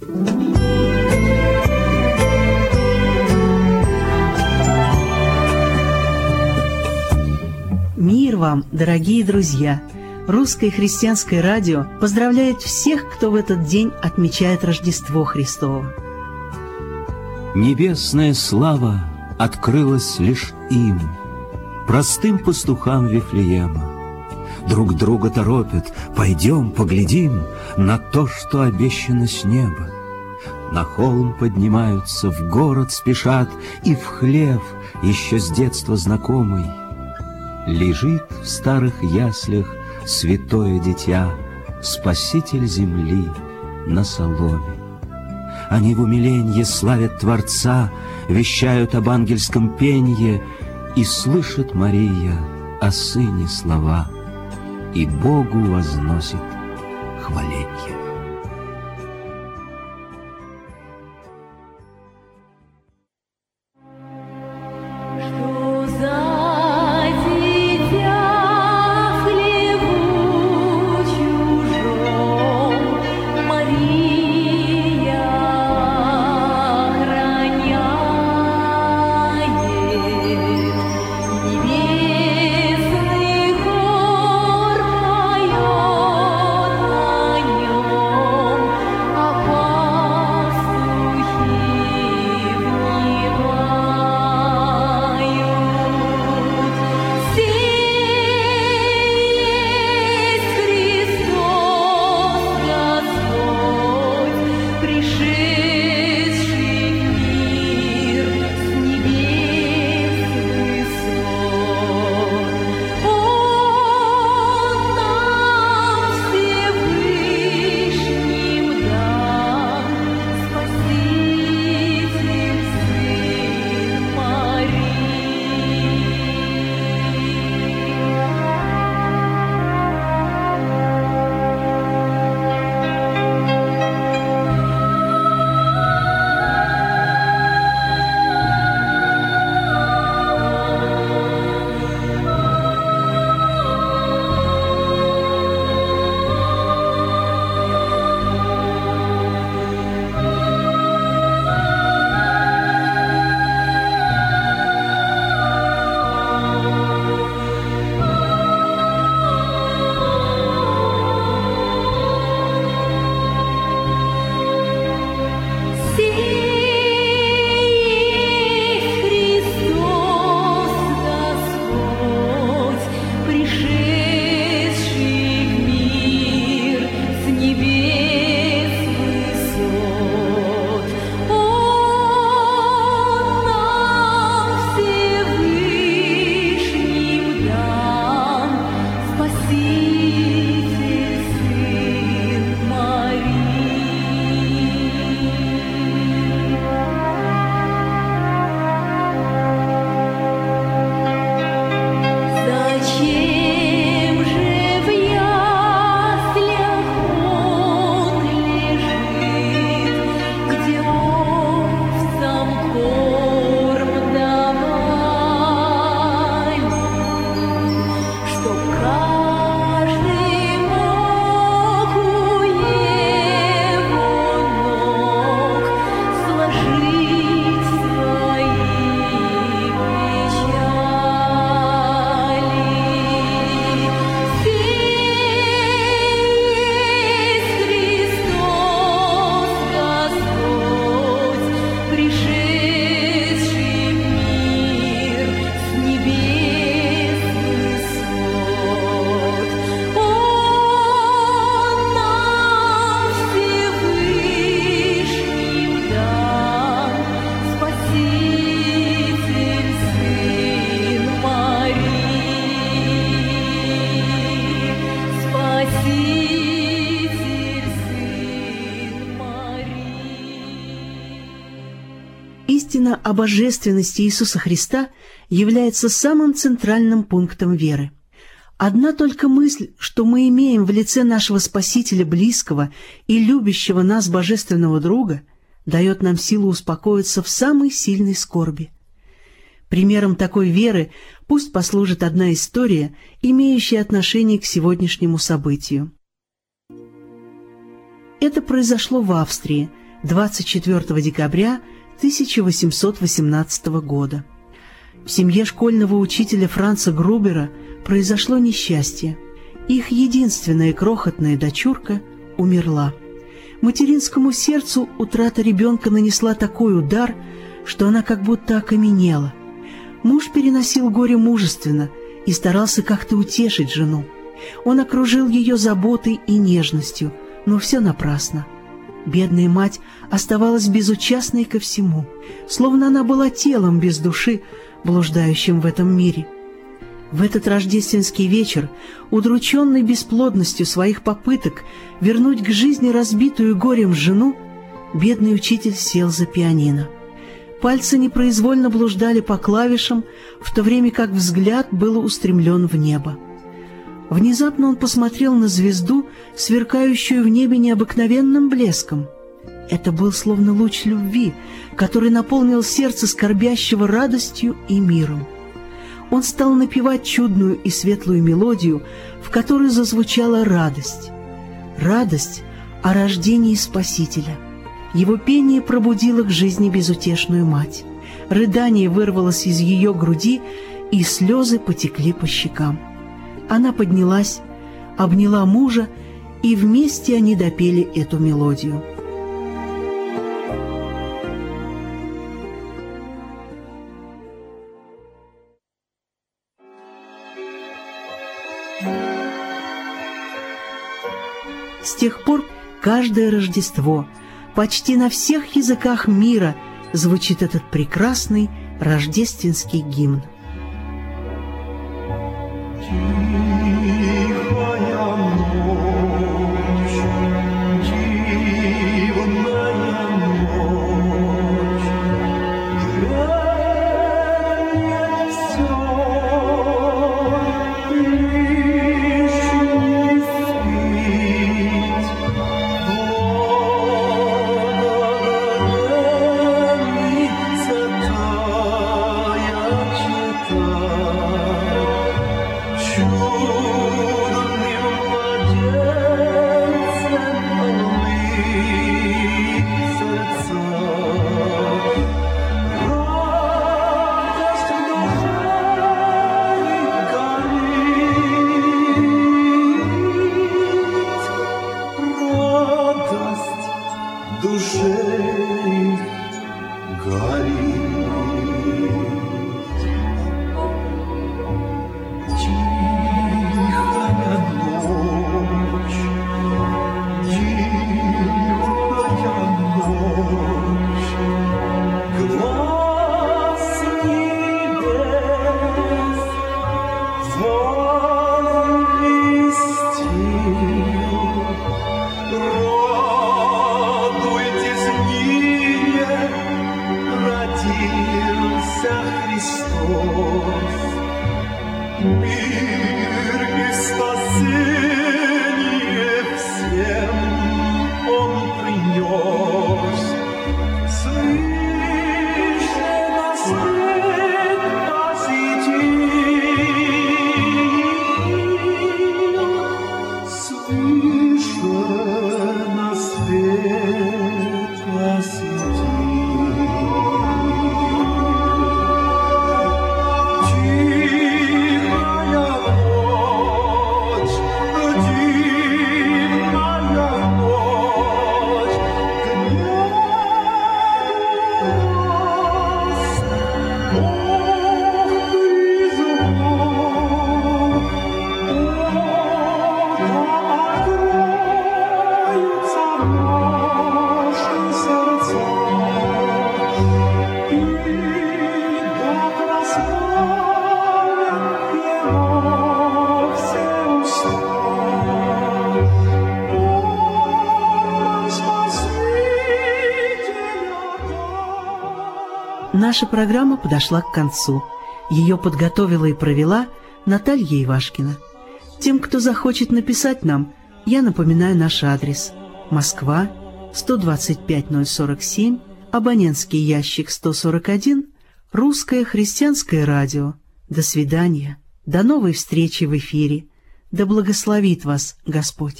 Мир вам, дорогие друзья! Русское христианское радио поздравляет всех, кто в этот день отмечает Рождество Христово. Небесная слава открылась лишь им, простым пастухам Вифлеема. Друг друга торопят: пойдем поглядим на то, что обещано с неба. На холм поднимаются, в город спешат, и в хлев, еще с детства знакомый, лежит в старых яслях святое дитя, Спаситель земли на соломе. Они в умиленье славят Творца, вещают об ангельском пенье, и слышит Мария о Сыне слова, и Богу возносит хваленье. Истина о божественности Иисуса Христа является самым центральным пунктом веры. Одна только мысль, что мы имеем в лице нашего Спасителя близкого и любящего нас божественного друга, дает нам силу успокоиться в самой сильной скорби. Примером такой веры пусть послужит одна история, имеющая отношение к сегодняшнему событию. Это произошло в Австрии, 24 декабря 1818 года. В семье школьного учителя Франца Грубера произошло несчастье. Их единственная крохотная дочурка умерла. Материнскому сердцу утрата ребенка нанесла такой удар, что она как будто окаменела. Муж переносил горе мужественно и старался как-то утешить жену. Он окружил ее заботой и нежностью, но все напрасно. Бедная мать оставалась безучастной ко всему, словно она была телом без души, блуждающим в этом мире. В этот рождественский вечер, удрученный бесплодностью своих попыток вернуть к жизни разбитую горем жену, бедный учитель сел за пианино. Пальцы непроизвольно блуждали по клавишам, в то время как взгляд был устремлен в небо. Внезапно он посмотрел на звезду, сверкающую в небе необыкновенным блеском. Это был словно луч любви, который наполнил сердце скорбящего радостью и миром. Он стал напевать чудную и светлую мелодию, в которой зазвучала радость. Радость о рождении Спасителя. Его пение пробудило к жизни безутешную мать. Рыдание вырвалось из ее груди, и слезы потекли по щекам. Она поднялась, обняла мужа, и вместе они допели эту мелодию. С тех пор каждое Рождество почти на всех языках мира звучит этот прекрасный рождественский гимн. Наша программа подошла к концу. Ее подготовила и провела Наталья Ивашкина. Тем, кто захочет написать нам, я напоминаю наш адрес. Москва, 125-047, абонентский ящик 141, Русское христианское радио. До свидания. До новой встречи в эфире. Да благословит вас Господь.